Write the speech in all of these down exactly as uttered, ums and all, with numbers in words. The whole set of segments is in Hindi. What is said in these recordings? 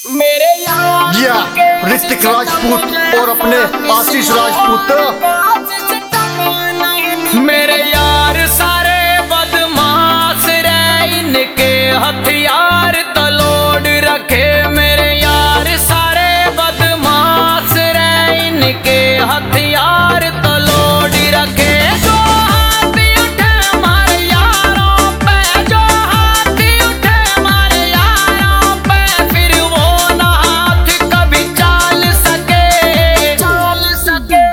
मेरे या ऋतिक राजपूत और अपने आशीष राजपूत। मेरे यार सारे बदमाश रे, इनके हथियार तलोड़ रखे। मेरे यार सारे बदमाश रे, इनके हथियार तलोड़ रखे। जो हाथ उठे हमारे यारों पे, जो हाथ उठे हमारे यारों पे, फिर वो ना हाथ कभी चाल सके, चाल सके।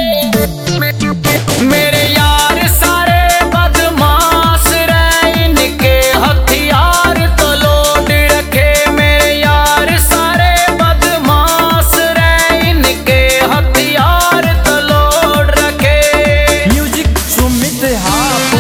मेरे यार सारे बदमाश रे, इनके हथियार तलोड़ रखे। मेरे यार सारे बदमाश रे, इनके हथियार तलोड़ रखे। म्यूजिक सुमित हापुर।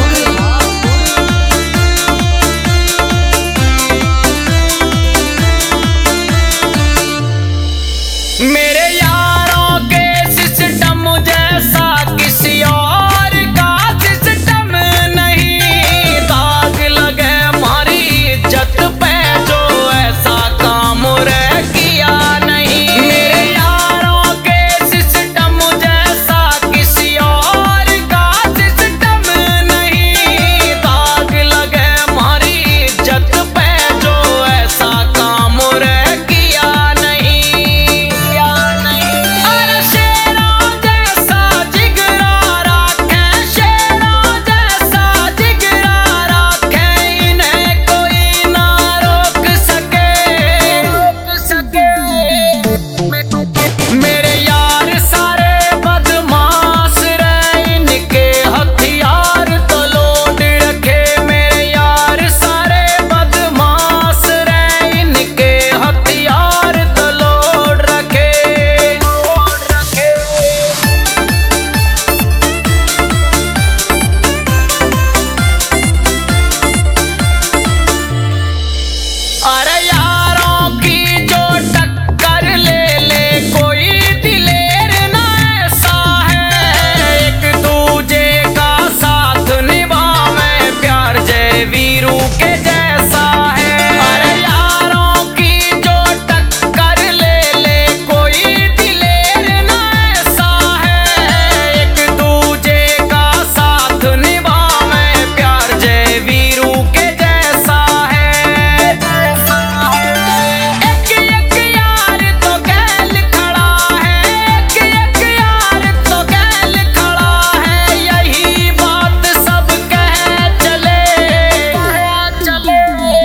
मेरे यारों के सिस्टम जैसा किसी और का सिस्टम नहीं। दाग लगे हमारी इज्जत पे, जो ऐसा काम रे किया नहीं। मेरे यारों के सिस्टम जैसा किसी और का सिस्टम नहीं। दाग लगे हमारी इज्जत पे, जो ऐसा काम रे किया नहीं। अरे शेरों जैसा जिगरा रखे, शेरों जैसा जिगरा रखे, इन्हें कोई ना रोक सके, रोक सके। मेरे यार सारे बदमाश रे, इनके हथियार तलोड़ रखे। मेरे यार सारे बदमाश रे, इनके हथियार तलोड़ रखे। अरे यारों की जो टक्कर ले ले, कोई दिलेर ना ऐसा है। एक दूजे का साथ निभावे, प्यार जय वीरू के जैसा है। अरे यारों की जो टक्कर ले ले, कोई दिलेर ना ऐसा है। एक दूजे का साथ निभावे, प्यार जय वीरू के जैसा है। एक एक यार तो गैल खड़ा है, एक एक यार तो गैल खड़ा है। यही बात सब कह चले, चले।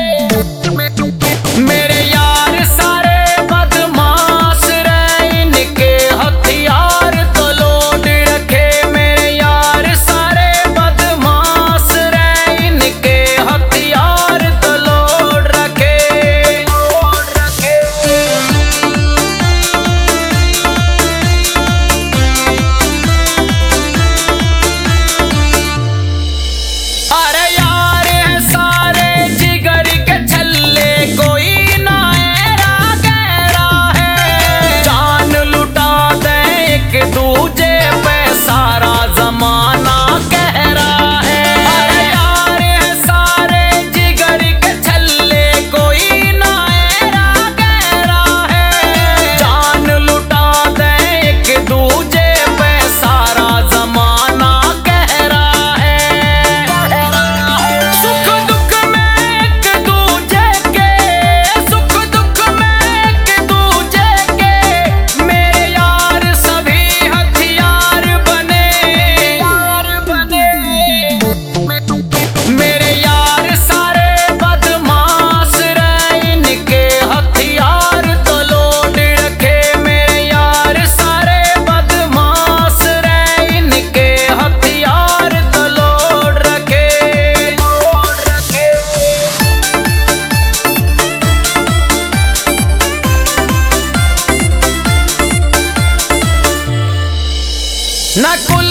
मेरे यार सारे बदमाश रे, इनके हथियार तलोड़ रखे। मेरे यार सारे बदमाश रे, इनके हथियार तलोड़ रखे। अरे यार हैं सारे जिगर के छल्ले, कोई ना ऐरा गहरा है। जान लुटा दे एक दूजे पे, सारा जमाना कह रहा है। अरे यार हैं सारे जिगर के छल्ले, कोई ना ऐरा गहरा है। जान लुटा दे एक दूजे पे, सारा जमाना कह रहा है। सुख दुख में एक दूजे के, सुख दुख में एक दूजे के, मेरे यार सभी हथियार बने, यार बने। मेरे यार सारे बदमाश रे, इनके हथियार तलोड़ रखे। मेरे यार सारे बदमाश रे, इनके हथियार तलोड़ रखे। नकुल